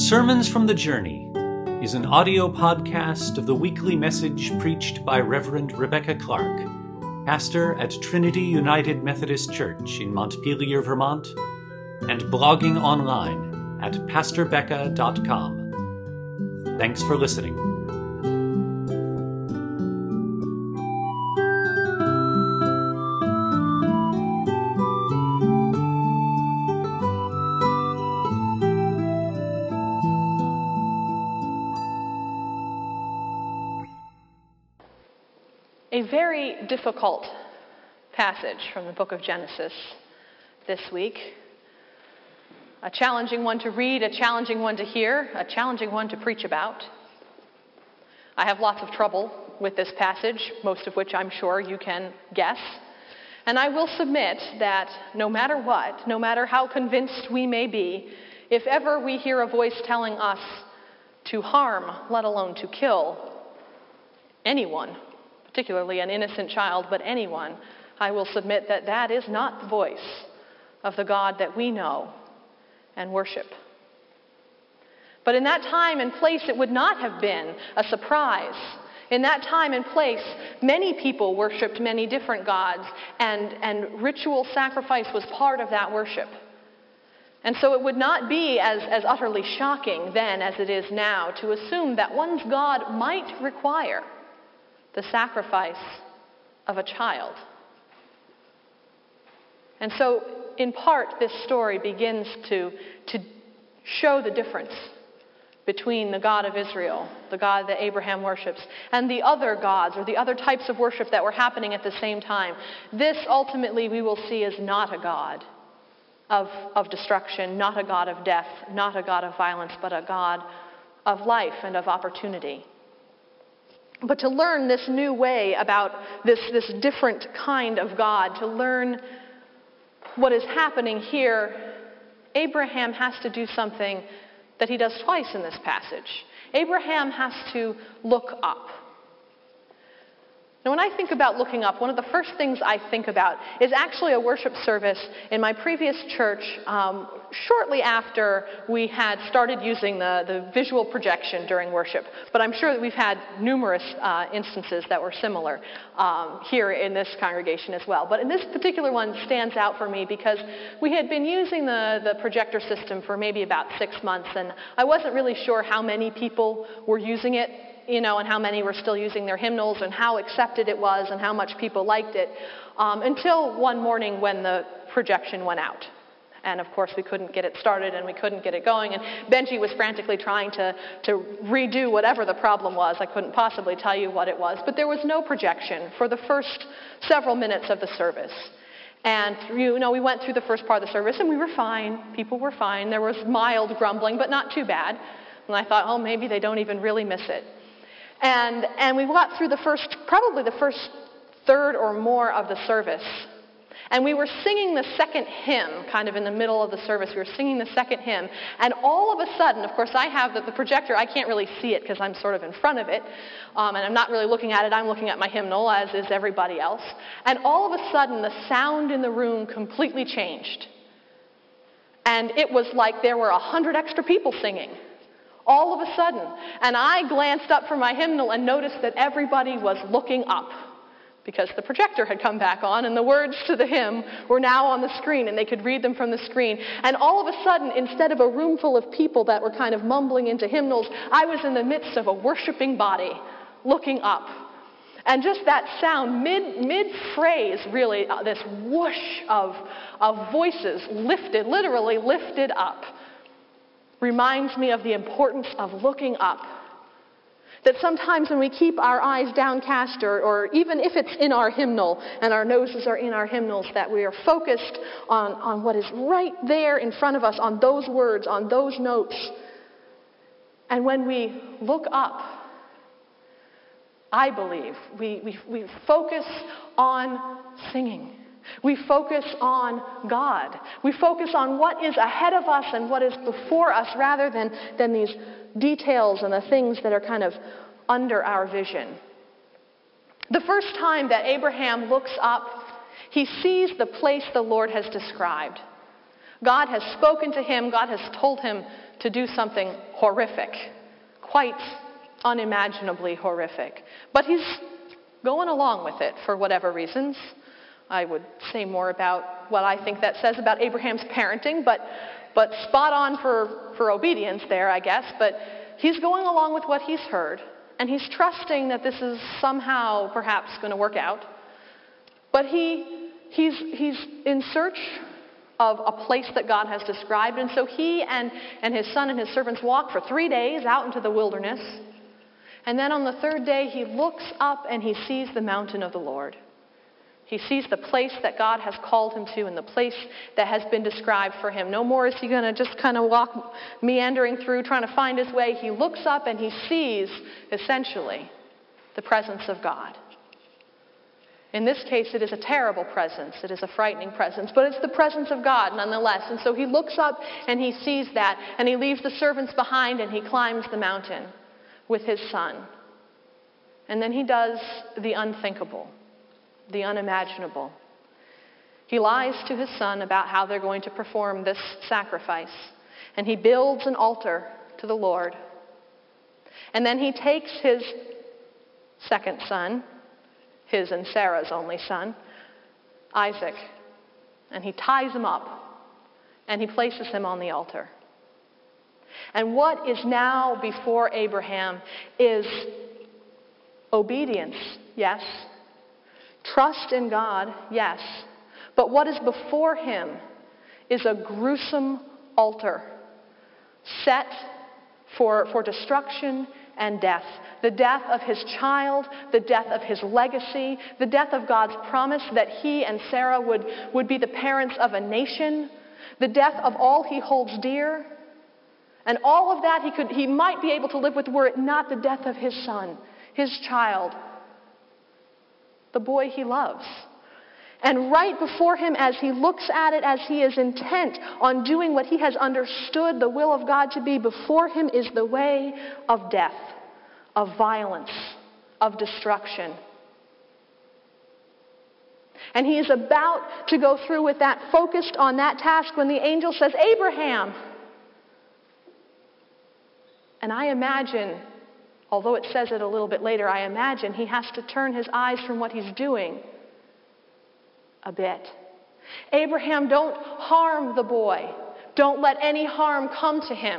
Sermons from the Journey is an audio podcast of the weekly message preached by Reverend Rebecca Clark, pastor at Trinity United Methodist Church in Montpelier, Vermont, and blogging online at pastorbecca.com. Thanks for listening. A very difficult passage from the book of Genesis this week. A challenging one to read, a challenging one to hear, a challenging one to preach about. I have lots of trouble with this passage, most of which I'm sure you can guess. And I will submit that no matter what, no matter how convinced we may be, if ever we hear a voice telling us to harm, let alone to kill, anyone, particularly an innocent child, but anyone, I will submit that that is not the voice of the God that we know and worship. But in that time and place, it would not have been a surprise. In that time and place, many people worshipped many different gods, and ritual sacrifice was part of that worship. And so it would not be as utterly shocking then as it is now to assume that one's God might require the sacrifice of a child. And so, in part, this story begins to show the difference between the God of Israel, the God that Abraham worships, and the other gods or the other types of worship that were happening at the same time. This, ultimately, we will see is not a God of destruction, not a God of death, not a God of violence, but a God of life and of opportunity. But to learn this new way about this different kind of God, to learn what is happening here, Abraham has to do something that he does twice in this passage. Abraham has to look up. Now, when I think about looking up, one of the first things I think about is actually a worship service in my previous church shortly after we had started using the visual projection during worship. But I'm sure that we've had numerous instances that were similar here in this congregation as well. But in this particular one stands out for me because we had been using the projector system for maybe about 6 months, and I wasn't really sure how many people were using it, and how many were still using their hymnals and how accepted it was and how much people liked it, until one morning when the projection went out. And of course we couldn't get it started and we couldn't get it going, and Benji was frantically trying to redo whatever the problem was. I couldn't possibly tell you what it was, but there was no projection for the first several minutes of the service. And we went through the first part of the service and we were fine. People were fine. There was mild grumbling, but not too bad. And I thought, oh, maybe they don't even really miss it. And we got through probably the first third or more of the service. And we were singing the second hymn, kind of in the middle of the service. We were singing the second hymn. And all of a sudden, of course, I have the projector. I can't really see it because I'm sort of in front of it. And I'm not really looking at it. I'm looking at my hymnal, as is everybody else. And all of a sudden, the sound in the room completely changed. And it was like there were 100 extra people singing. All of a sudden. And I glanced up from my hymnal and noticed that everybody was looking up because the projector had come back on and the words to the hymn were now on the screen and they could read them from the screen. And all of a sudden, instead of a room full of people that were kind of mumbling into hymnals, I was in the midst of a worshiping body looking up. And just that sound, mid-phrase, really, this whoosh of voices literally lifted up, reminds me of the importance of looking up. That sometimes when we keep our eyes downcast, or even if it's in our hymnal and our noses are in our hymnals, that we are focused on what is right there in front of us, on those words, on those notes. And when we look up, I believe we focus on singing. We focus on God. We focus on what is ahead of us and what is before us rather than these details and the things that are kind of under our vision. The first time that Abraham looks up, he sees the place the Lord has described. God has spoken to him. God has told him to do something horrific, quite unimaginably horrific. But he's going along with it for whatever reasons. I would say more about what I think that says about Abraham's parenting, but spot on for obedience there, I guess. But he's going along with what he's heard, and he's trusting that this is somehow perhaps going to work out. But he's in search of a place that God has described, and so he and his son and his servants walk for 3 days out into the wilderness. And then on the third day, he looks up and he sees the mountain of the Lord. He sees the place that God has called him to and the place that has been described for him. No more is he going to just kind of walk meandering through trying to find his way. He looks up and he sees, essentially, the presence of God. In this case, it is a terrible presence. It is a frightening presence, but it's the presence of God nonetheless. And so he looks up and he sees that, and he leaves the servants behind and he climbs the mountain with his son. And then he does the unthinkable, the unimaginable. He lies to his son about how they're going to perform this sacrifice, and he builds an altar to the Lord. And then he takes his second son, his and Sarah's only son, Isaac, and he ties him up, and he places him on the altar. And what is now before Abraham is obedience, yes. Trust in God, yes. But what is before him is a gruesome altar set for destruction and death. The death of his child, the death of his legacy, the death of God's promise that he and Sarah would be the parents of a nation, the death of all he holds dear. And all of that he might be able to live with were it not the death of his son, his child, the boy he loves. And right before him, as he looks at it, as he is intent on doing what he has understood the will of God to be, before him is the way of death, of violence, of destruction. And he is about to go through with that, focused on that task, when the angel says, "Abraham." And I imagine, although it says it a little bit later, I imagine he has to turn his eyes from what he's doing a bit. Abraham, don't harm the boy. Don't let any harm come to him.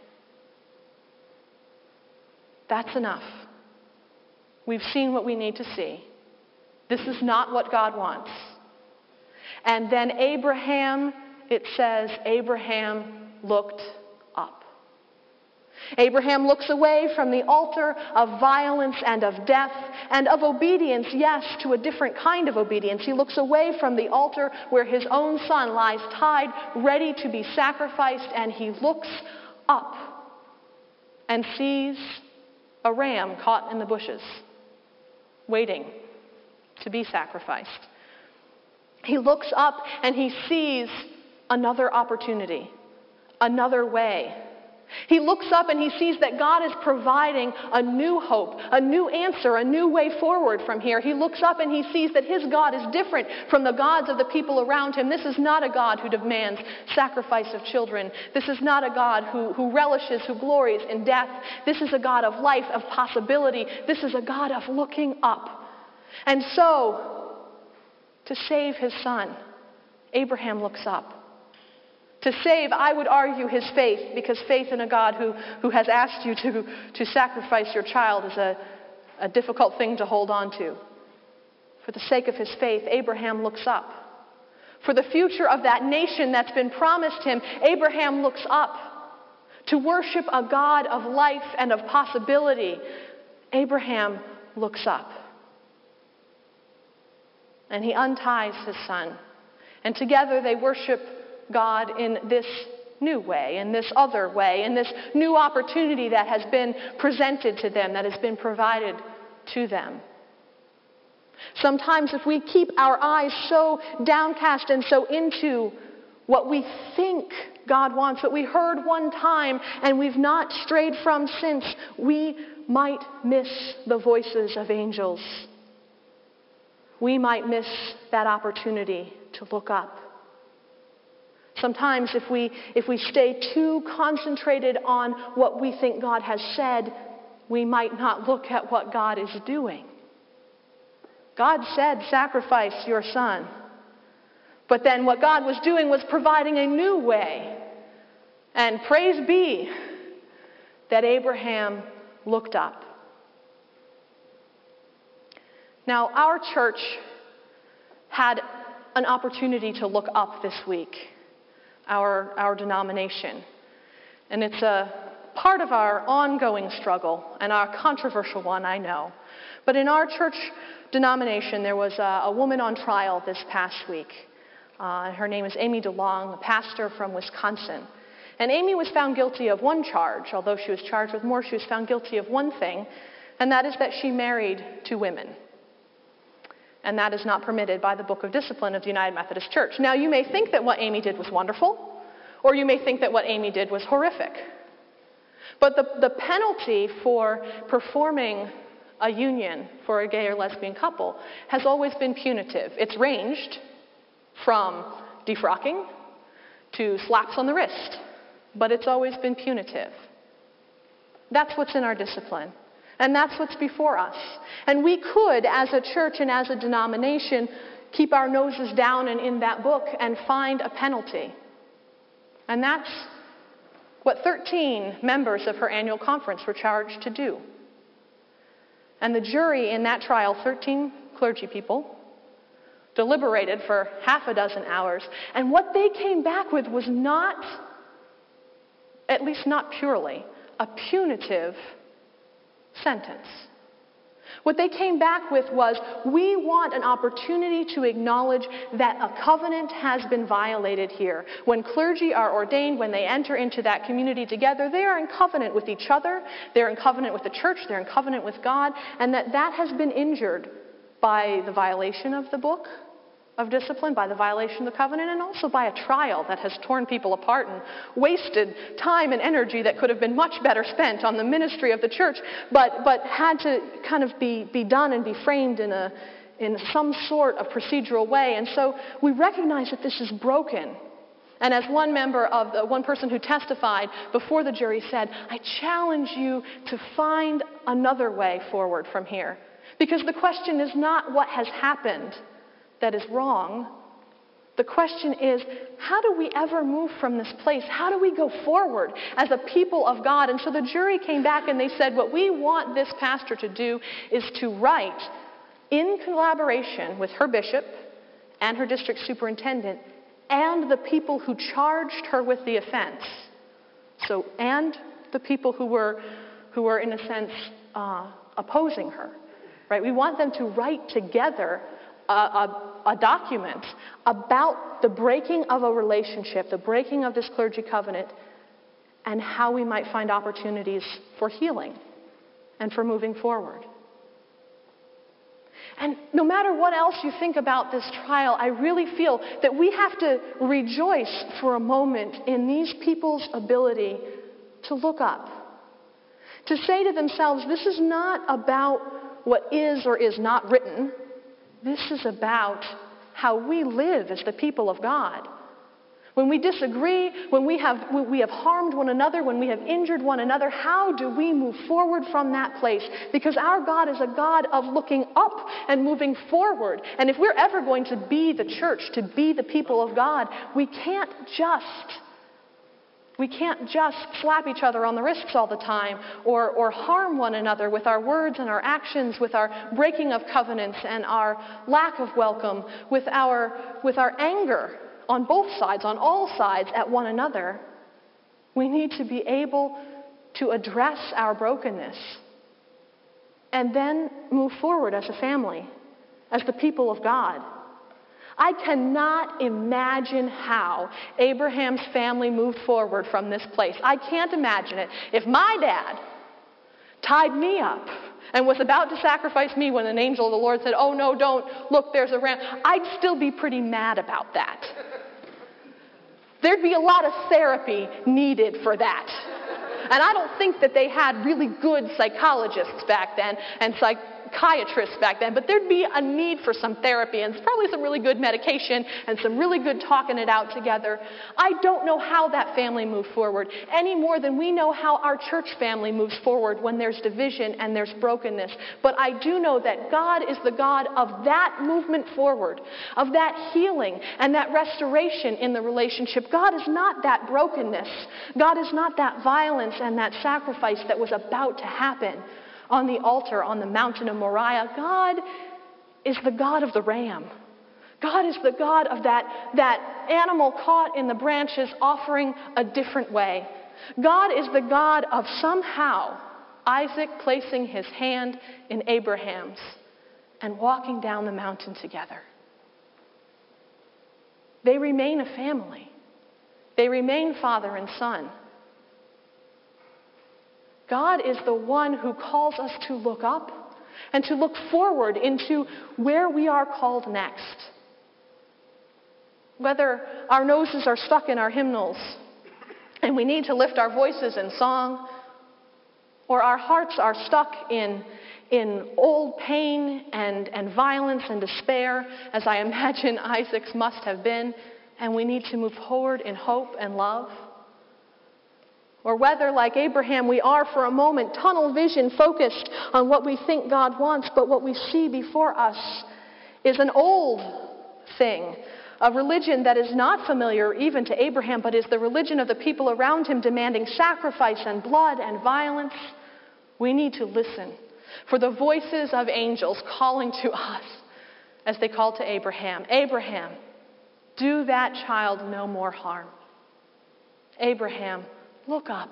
That's enough. We've seen what we need to see. This is not what God wants. And then Abraham, it says, Abraham looked up. Abraham looks away from the altar of violence and of death and of obedience, yes, to a different kind of obedience. He looks away from the altar where his own son lies tied, ready to be sacrificed, and he looks up and sees a ram caught in the bushes, waiting to be sacrificed. He looks up and he sees another opportunity, another way. He looks up and he sees that God is providing a new hope, a new answer, a new way forward from here. He looks up and he sees that his God is different from the gods of the people around him. This is not a God who demands sacrifice of children. This is not a God who relishes, who glories in death. This is a God of life, of possibility. This is a God of looking up. And so, to save his son, Abraham looks up. To save, I would argue, his faith, because faith in a God who has asked you to sacrifice your child is a difficult thing to hold on to. For the sake of his faith, Abraham looks up. For the future of that nation that's been promised him, Abraham looks up. To worship a God of life and of possibility, Abraham looks up. And he unties his son. And together they worship God in this new way, in this other way, in this new opportunity that has been presented to them, that has been provided to them. Sometimes if we keep our eyes so downcast and so into what we think God wants, what we heard one time and we've not strayed from since, we might miss the voices of angels. We might miss that opportunity to look up, Sometimes if we stay too concentrated on what we think God has said, we might not look at what God is doing. God said, sacrifice your son. But then what God was doing was providing a new way. And praise be that Abraham looked up. Now, our church had an opportunity to look up this week, our denomination. And it's a part of our ongoing struggle, and our controversial one, I know. But in our church denomination, there was a woman on trial this past week. Her name is Amy DeLong, a pastor from Wisconsin. And Amy was found guilty of one charge. Although she was charged with more, she was found guilty of one thing, and that is that she married two women. And that is not permitted by the Book of Discipline of the United Methodist Church. Now, you may think that what Amy did was wonderful, or you may think that what Amy did was horrific. But the penalty for performing a union for a gay or lesbian couple has always been punitive. It's ranged from defrocking to slaps on the wrist, but it's always been punitive. That's what's in our discipline. And that's what's before us. And we could, as a church and as a denomination, keep our noses down and in that book and find a penalty. And that's what 13 members of her annual conference were charged to do. And the jury in that trial, 13 clergy people, deliberated for half a dozen hours. And what they came back with was not, at least not purely, a punitive sentence. What they came back with was, we want an opportunity to acknowledge that a covenant has been violated here. When clergy are ordained, when they enter into that community together, they are in covenant with each other, they're in covenant with the church, they're in covenant with God, and that has been injured by the violation of the book of discipline, by the violation of the covenant, and also by a trial that has torn people apart and wasted time and energy that could have been much better spent on the ministry of the church, but had to kind of be done and be framed in some sort of procedural way. And so we recognize that this is broken. And as one person who testified before the jury said, I challenge you to find another way forward from here. Because the question is not what has happened that is wrong. The question is, how do we ever move from this place? How do we go forward as a people of God? And so the jury came back and they said, what we want this pastor to do is to write, in collaboration with her bishop and her district superintendent and the people who charged her with the offense, and the people who were in a sense opposing her, right? We want them to write together a document about the breaking of a relationship, the breaking of this clergy covenant, and how we might find opportunities for healing and for moving forward. And no matter what else you think about this trial, I really feel that we have to rejoice for a moment in these people's ability to look up, to say to themselves, this is not about what is or is not written. This is about how we live as the people of God. When we disagree, when we have harmed one another, when we have injured one another, how do we move forward from that place? Because our God is a God of looking up and moving forward. And if we're ever going to be the church, to be the people of God, we can't just slap each other on the wrists all the time or harm one another with our words and our actions, with our breaking of covenants and our lack of welcome, with our anger on both sides, on all sides at one another. We need to be able to address our brokenness and then move forward as a family, as the people of God. I cannot imagine how Abraham's family moved forward from this place. I can't imagine it. If my dad tied me up and was about to sacrifice me when an angel of the Lord said, oh no, don't, look, there's a ram, I'd still be pretty mad about that. There'd be a lot of therapy needed for that. And I don't think that they had really good psychologists back then and psychiatrists back then, but there'd be a need for some therapy and probably some really good medication and some really good talking it out together. I don't know how that family moved forward any more than we know how our church family moves forward when there's division and there's brokenness. But I do know that God is the God of that movement forward, of that healing and that restoration in the relationship. God is not that brokenness. God is not that violence and that sacrifice that was about to happen on the altar on the mountain of Moriah. God is the God of the ram. God is the God of that animal caught in the branches offering a different way. God is the God of somehow Isaac placing his hand in Abraham's and walking down the mountain together. They remain a family. They remain father and son. God is the one who calls us to look up and to look forward into where we are called next. Whether our noses are stuck in our hymnals and we need to lift our voices in song, or our hearts are stuck in old pain and violence and despair, as I imagine Isaac's must have been, and we need to move forward in hope and love. Or whether, like Abraham, we are for a moment tunnel vision focused on what we think God wants, but what we see before us is an old thing, a religion that is not familiar even to Abraham, but is the religion of the people around him, demanding sacrifice and blood and violence. We need to listen for the voices of angels calling to us as they called to Abraham. Abraham, do that child no more harm. Abraham, look up.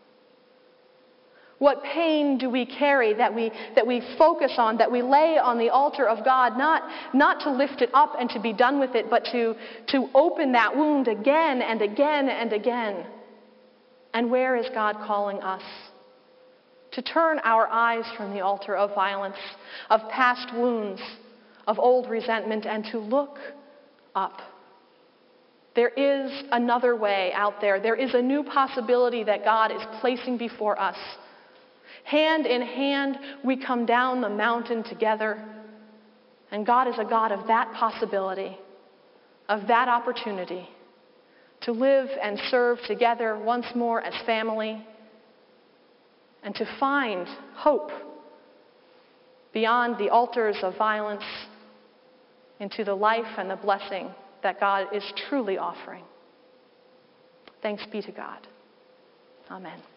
What pain do we carry that we focus on, that we lay on the altar of God, not to lift it up and to be done with it, but to open that wound again and again and again? And where is God calling us? To turn our eyes from the altar of violence, of past wounds, of old resentment, and to look up. There is another way out there. There is a new possibility that God is placing before us. Hand in hand, we come down the mountain together. And God is a God of that possibility, of that opportunity, to live and serve together once more as family, and to find hope beyond the altars of violence into the life and the blessing that God is truly offering. Thanks be to God. Amen.